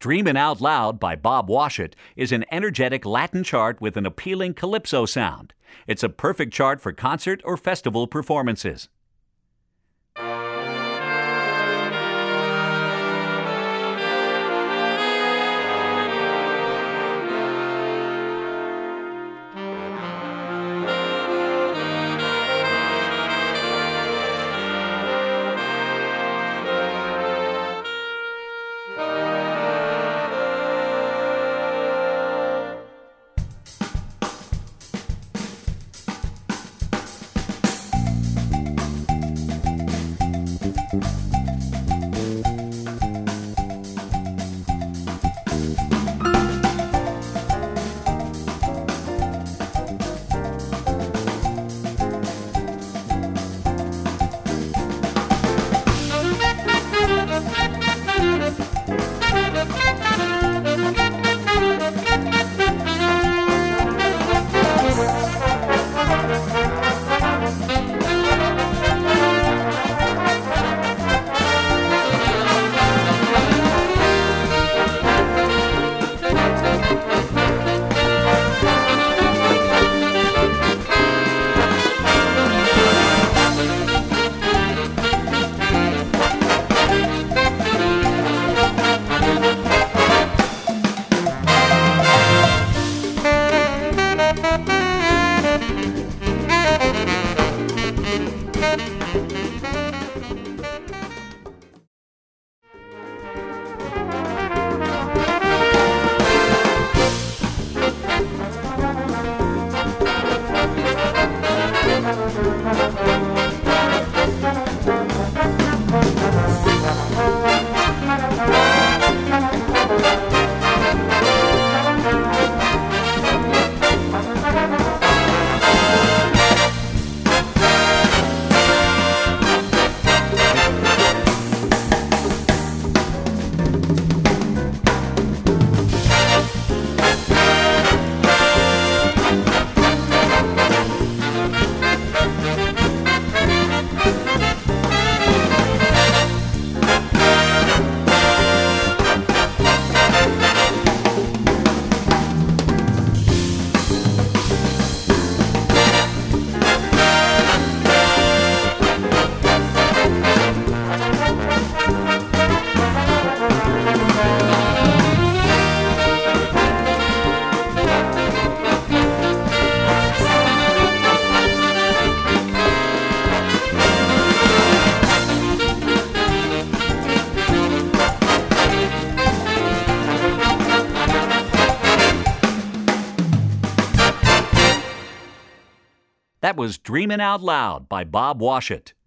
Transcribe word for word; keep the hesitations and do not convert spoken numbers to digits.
Dreamin' Out Loud by Bob Washut is an energetic Latin chart with an appealing calypso sound. It's a perfect chart for concert or festival performances. That was Dreamin' Out Loud by Bob Washut.